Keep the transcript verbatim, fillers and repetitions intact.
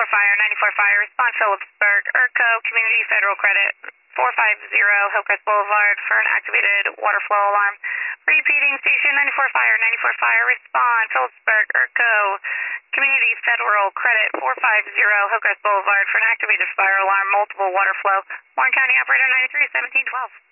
Fire, ninety-four Fire, respond Phillipsburg, ERCO, Community Federal Credit, four five zero Hillcrest Boulevard for an activated water flow alarm. Repeating, Station ninety-four Fire, ninety-four Fire, respond Phillipsburg, ERCO, Community Federal Credit, four five zero Hillcrest Boulevard for an activated fire alarm, multiple water flow. Warren County Operator ninety-three seventeen twelve.